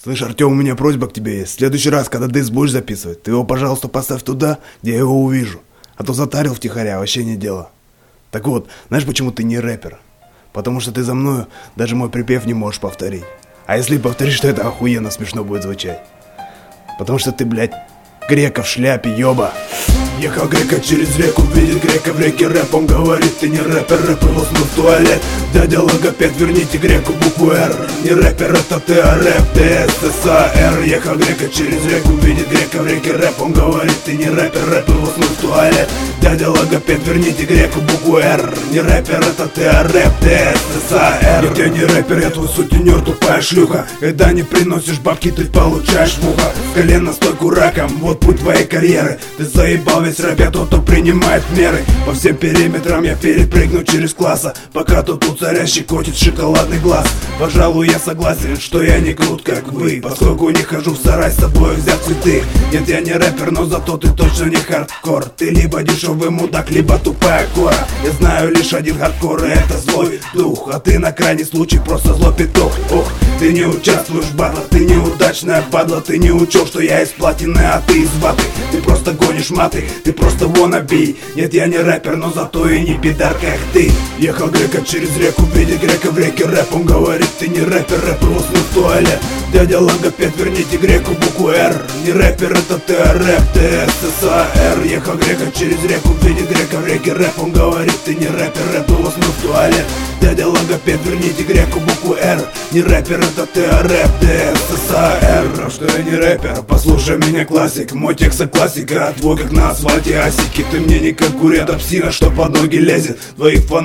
Слышь, Артем, у меня просьба к тебе есть. В следующий раз, когда диск будешь записывать, ты его, пожалуйста, поставь туда, где я его увижу. А то затарил втихаря, вообще не дело. Так вот, знаешь, почему ты не рэпер? Потому что ты за мною даже мой припев не можешь повторить. А если повторишь, то это охуенно смешно будет звучать. Потому что ты, блядь, грека в шляпе, ёба. Ехал грека через реку, видит грека в реке рэп. Он говорит, ты не рэпер, рэп его смыл в туалет. Дядя логопед, верните греку букву Р. Не рэпер, это ты, а рэп, ты СССР. Ехал грека через реку, видит грека в реке рэп. Он говорит, ты не рэпер, рэп его смыл в туалет. Дядя логопед, верните греку букву Р. Не рэпер, это ты, а рэп, ты СССР. Я не рэпер, я твой сутенер, тупая шлюха. Когда не приносишь бабки, ты получаешь в ухо. С колена стойку раком, вот путь твоей карьеры. Ты заебал весь рэп, я тот, кто принимает меры. По всем периметрам я перепрыгну через класса, пока тут царящий котит шоколадный глаз. Пожалуй, я согласен, что я не крут, как вы, поскольку не хожу в сарай с собой взять цветы. Нет, я не рэпер, но зато ты точно не хардкор. Ты либо дешевый мудак, либо тупая кора. Я знаю лишь один хардкор, и это злой дух. А ты на крайний случай просто злой петух. Ох, ты не участвуешь в батлах, ты неудачная падла. Ты не учел, что я из платины, а ты из ваты. Ты просто гонишь маты, ты просто wannabe. Нет, я не рэпер, но зато и не пидар, как ты. Ехал грека через реку, видит грека в реке рэп. Он говорит, ты не рэпер, рэп его смыл в туалет. Дядя логопед, верните греку букву Р. Не рэпер, это ты, а рэп, ты СССР. Ехал грека через реку, видит грека в реке рэп. Он говорит, ты не рэпер, рэп его смыл в туалет. Дядя логопед, верните греку букву Р. Не рэпер, это ты, а рэп, ты СССР. Что я не рэпер, послушай меня, классик. Мой текст классика, а твой как на асфальте асики. Ты мне не конкурент, а псина, что под ноги лезет. Твоих фанатов